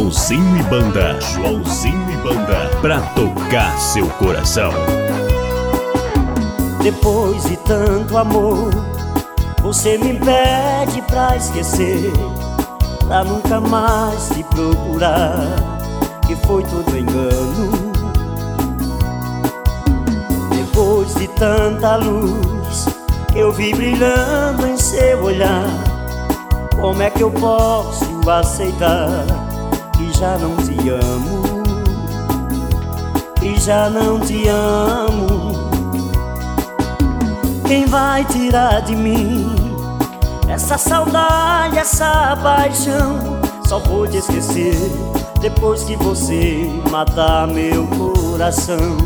Joãozinho e Banda. Joãozinho e Banda, pra tocar seu coração. Depois de tanto amor, você me pede pra esquecer, pra nunca mais te procurar, que foi tudo engano. Depois de tanta luz que eu vi brilhando em seu olhar, como é que eu posso aceitar que já não te amo, que já não te amo? Quem vai tirar de mim essa saudade, essa paixão? Só vou te esquecer depois que você matar meu coração.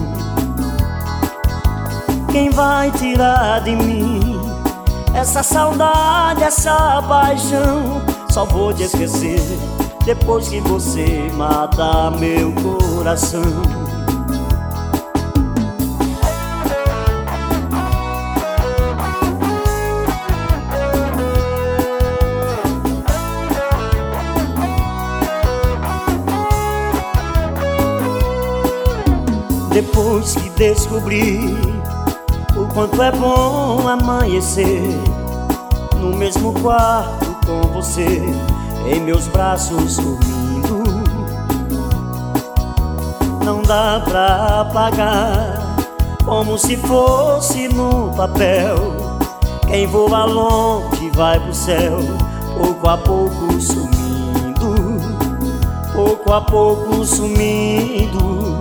Quem vai tirar de mim essa saudade, essa paixão? Só vou te esquecer depois que você matar meu coração. Depois que descobri o quanto é bom amanhecer no mesmo quarto com você, em meus braços dormindo, não dá pra apagar, como se fosse no papel. Quem voa longe vai pro céu, pouco a pouco sumindo, pouco a pouco sumindo.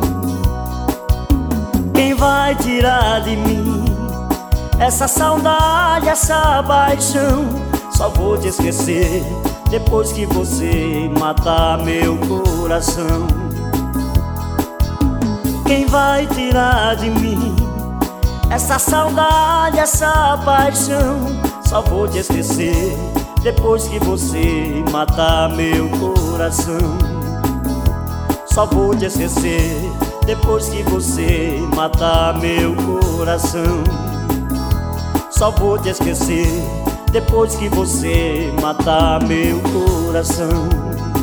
Quem vai tirar de mim essa saudade, essa paixão? Só vou te esquecer depois que você matar meu coração. Quem vai tirar de mim essa saudade, essa paixão? Só vou te esquecer depois que você matar meu coração. Só vou te esquecer depois que você matar meu coração. Só vou te esquecer depois que você matar meu coração.